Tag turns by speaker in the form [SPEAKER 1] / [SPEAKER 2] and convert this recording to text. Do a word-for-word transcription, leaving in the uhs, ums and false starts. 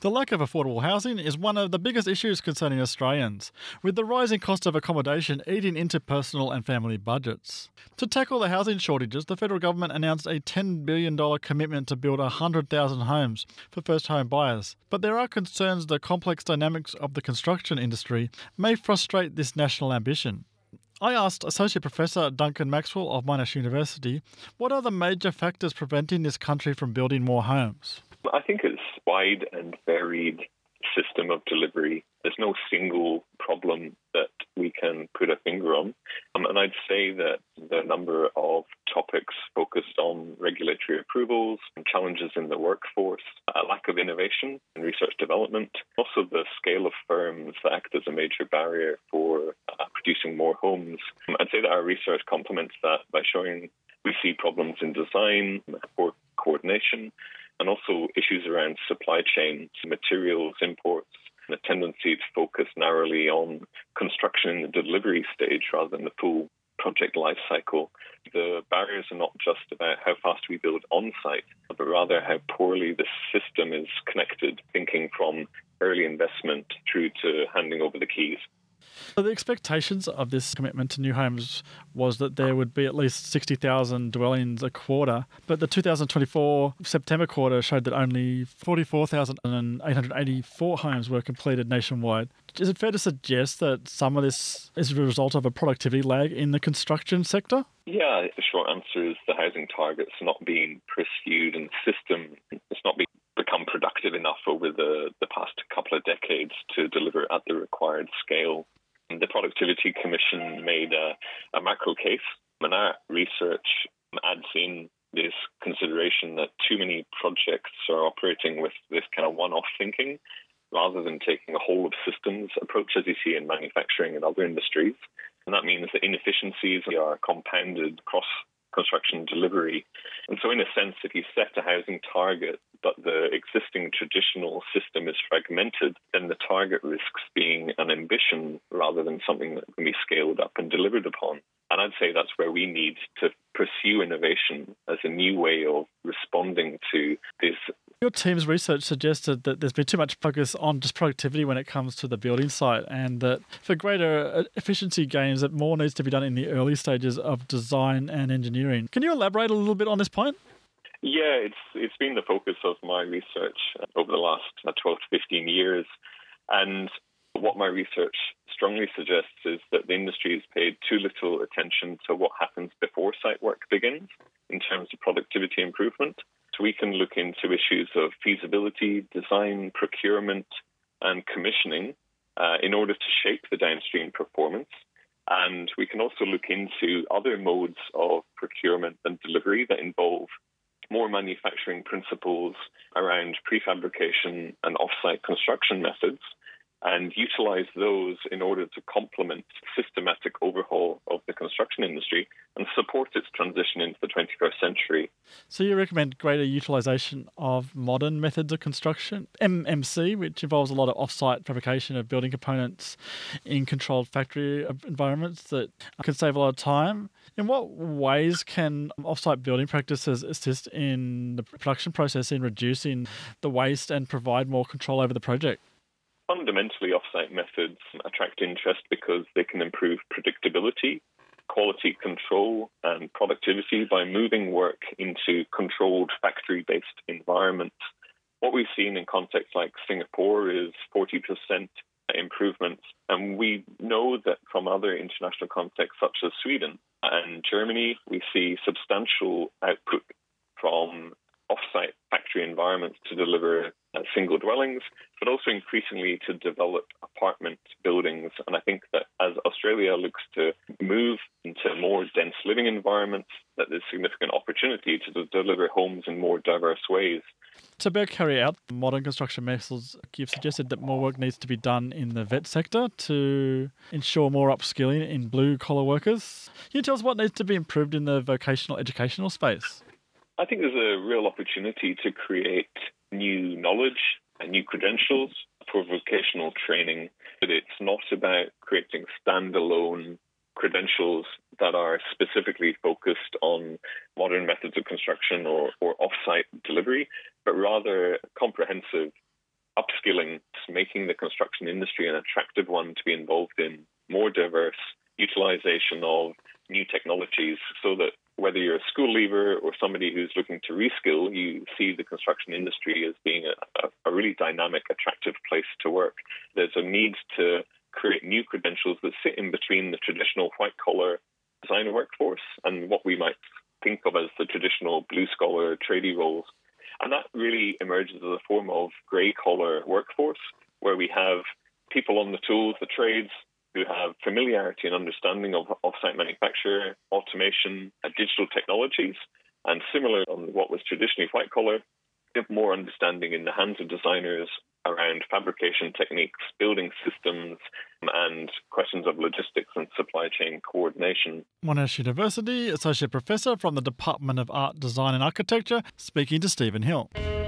[SPEAKER 1] The lack of affordable housing is one of the biggest issues concerning Australians, with the rising cost of accommodation eating into personal and family budgets. To tackle the housing shortages, the federal government announced a ten billion dollars commitment to build one hundred thousand homes for first home buyers. But there are concerns the complex dynamics of the construction industry may frustrate this national ambition. I asked Associate Professor Duncan Maxwell of Monash University what are the major factors preventing this country from building more homes.
[SPEAKER 2] I think it's wide and varied system of delivery. There's no single problem that we can put a finger on. Um, and I'd say that the number of topics focused on regulatory approvals, challenges in the workforce, a lack of innovation and research development, also the scale of firms that act as a major barrier for uh, producing more homes. Um, I'd say that our research complements that by showing we see problems in design, poor coordination, and also issues around supply chain, materials, imports, and a tendency to focus narrowly on construction in the delivery stage rather than the full project life cycle. The barriers are not just about how fast we build on-site, but rather how poorly the system is connected, thinking from early investment through to handing over the keys.
[SPEAKER 1] So the expectations of this commitment to new homes was that there would be at least sixty thousand dwellings a quarter, but the two thousand twenty-four September quarter showed that only forty-four thousand eight hundred eighty-four homes were completed nationwide. Is it fair to suggest that some of this is a result of a productivity lag in the construction sector?
[SPEAKER 2] Yeah, the short answer is the housing target's not being pursued and the system has not been become productive enough over the, the past couple of decades to deliver at the required scale. The Productivity Commission made a, a macro case, and our research adds in this consideration that too many projects are operating with this kind of one-off thinking rather than taking a whole of systems approach as you see in manufacturing and other industries. And that means that inefficiencies are compounded across construction delivery. And so in a sense, if you set a housing target, but the existing traditional system is fragmented, then the target risks being an ambition rather than something that can be scaled up and delivered upon. And I'd say that's where we need to pursue innovation as a new way of responding to this.
[SPEAKER 1] Your team's research suggested that there's been too much focus on just productivity when it comes to the building site, and that for greater efficiency gains that more needs to be done in the early stages of design and engineering. Can you elaborate a little bit on this point?
[SPEAKER 2] Yeah, it's it's been the focus of my research over the last twelve to fifteen years. And what my research strongly suggests is that the industry has paid too little attention to what happens before site work begins in terms of productivity improvement. So we can look into issues of feasibility, design, procurement, and commissioning uh, in order to shape the downstream performance. And we can also look into other modes of procurement and delivery that involve more manufacturing principles around prefabrication and off-site construction methods, and utilize those in order to complement systematic overhaul of the construction industry and support its transition into the twenty-first century.
[SPEAKER 1] So you recommend greater utilisation of modern methods of construction, M M C, which involves a lot of off-site fabrication of building components in controlled factory environments that can save a lot of time. In what ways can off-site building practices assist in the production process in reducing the waste and provide more control over the project?
[SPEAKER 2] Fundamentally, off-site methods attract interest because they can improve predictability, quality control, and productivity by moving work into controlled factory-based environments. What we've seen in contexts like Singapore is forty percent improvements, and we know that from other international contexts such as Sweden and Germany, we see substantial output from off-site factory environments to deliver uh, single dwellings, but also increasingly to develop apartment buildings. And I think that as Australia looks to move into more dense living environments, that there's significant opportunity to d- deliver homes in more diverse ways.
[SPEAKER 1] To better carry out modern construction methods, you've suggested that more work needs to be done in the vet sector to ensure more upskilling in blue-collar workers. Can you tell us what needs to be improved in the vocational educational space?
[SPEAKER 2] I think there's a real opportunity to create new knowledge and new credentials for vocational training. But it's not about creating standalone credentials that are specifically focused on modern methods of construction or, or off-site delivery, but rather comprehensive upskilling, making the construction industry an attractive one to be involved in, more diverse, utilization of new technologies, so that whether you're a school leaver or somebody who's looking to reskill, you see the construction industry as being a, a really dynamic, attractive place to work. There's a need to create new credentials that sit in between the traditional white-collar designer workforce and what we might think of as the traditional blue-collar tradie roles. And that really emerges as a form of grey-collar workforce, where we have people on the tools, the trades, who have familiarity and understanding of off-site manufacture, automation, and digital technologies. And similar on what was traditionally white-collar, we have more understanding in the hands of designers around fabrication techniques, building systems, and questions of logistics and supply chain coordination.
[SPEAKER 1] Monash University Associate Professor from the Department of Art, Design and Architecture, speaking to Stephen Hill.